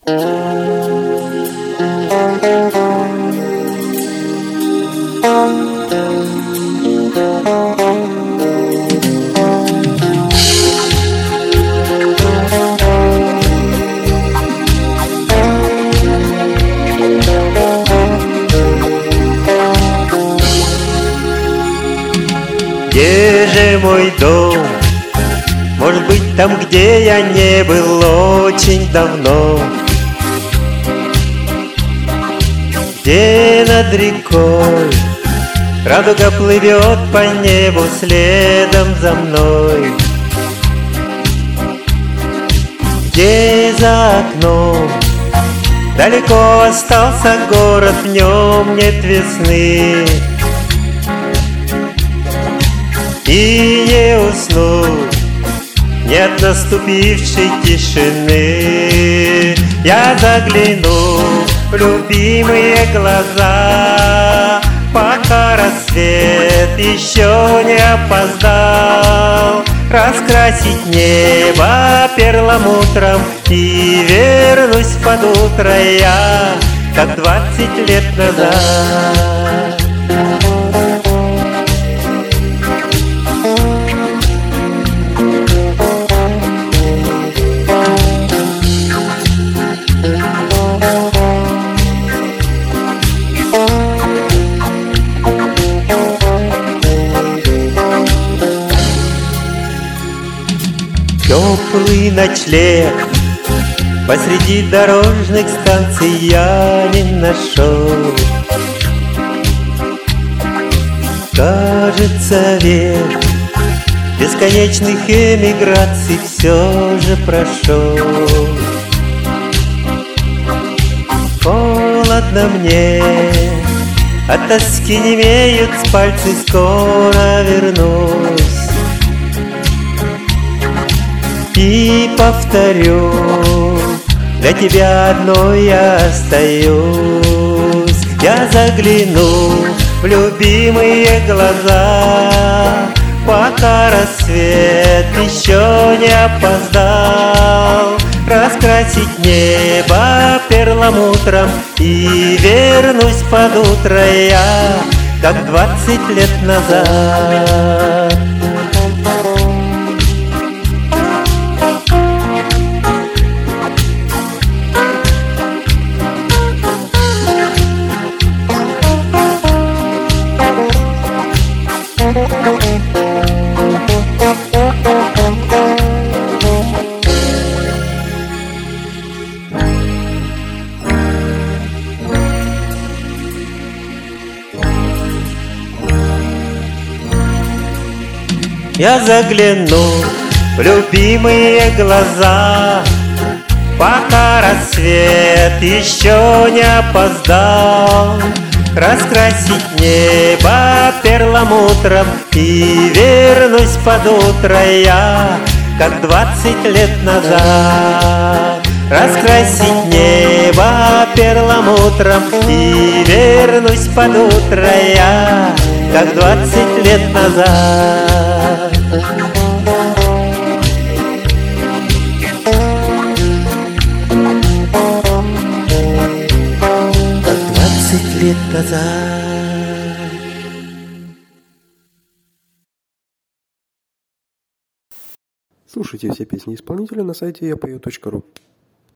Где же мой дом? Может быть, там, где я не был очень давно, где над рекой радуга плывет по небу следом за мной, где за окном далеко остался город, в нем нет весны. И не уснуть, нет наступившей тишины. Я загляну в любимые глаза, пока рассвет еще не опоздал. Раскрасить небо перламутром и вернусь под утро я, как 20 лет назад. Теплый ночлег посреди дорожных станций я не нашел. Кажется, век бесконечных эмиграций все же прошел. Холодно мне, от тоски немеют пальцы, скоро вернусь. И повторю, для тебя одной я остаюсь. Я загляну в любимые глаза, пока рассвет еще не опоздал. Раскрасить небо перламутром и вернусь под утро я, как 20 лет назад. Я загляну в любимые глаза, пока рассвет еще не опоздал. Раскрасить небо перламутром и вернусь под утро я, как 20 лет назад. Раскрасить небо перламутром и вернусь под утро я, как 20 лет назад. Как 20 лет назад. Слушайте все песни исполнителя на сайте yapeo.ru.